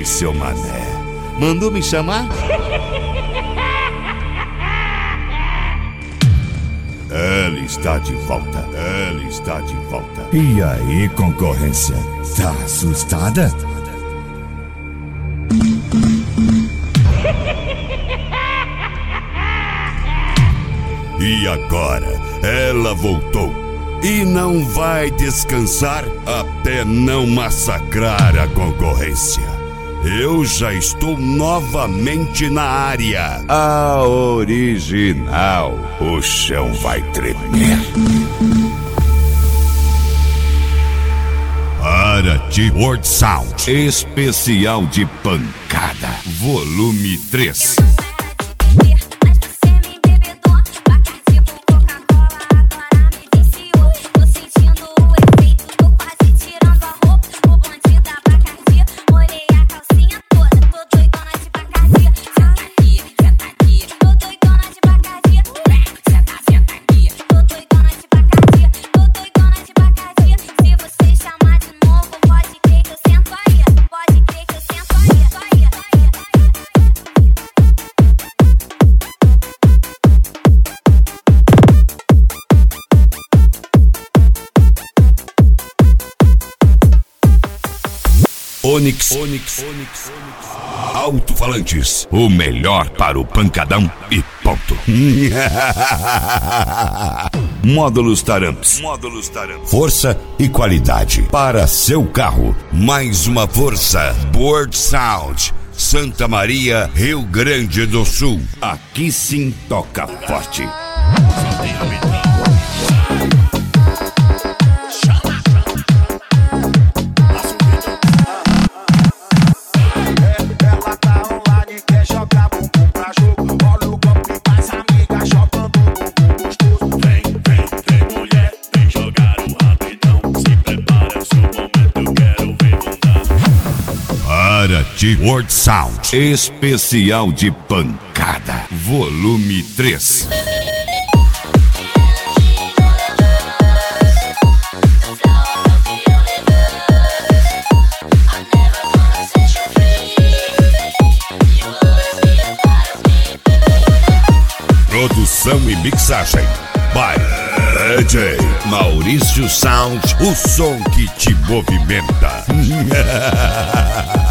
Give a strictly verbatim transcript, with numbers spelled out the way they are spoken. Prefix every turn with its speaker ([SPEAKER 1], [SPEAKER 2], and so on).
[SPEAKER 1] seu mané. Mandou me chamar? Ela está de volta. Ela está de volta.
[SPEAKER 2] E aí, concorrência? Tá assustada?
[SPEAKER 1] E agora, ela voltou. E não vai descansar até não massacrar a concorrência. Eu já estou novamente na área. A original. O chão vai tremer. Arati World Sound. Especial de pancada. Volume três. Onix, Onix, Onix, Alto-falantes, o melhor para o pancadão e ponto. Módulos Taramps, Módulos Taramps, força e qualidade para seu carro. Mais uma força, World Sound, Santa Maria, Rio Grande do Sul. Aqui sim toca forte. Arati World Sound. Especial de pancada. Volume três. Produção e mixagem by D J Maurício Sound, o som que te movimenta.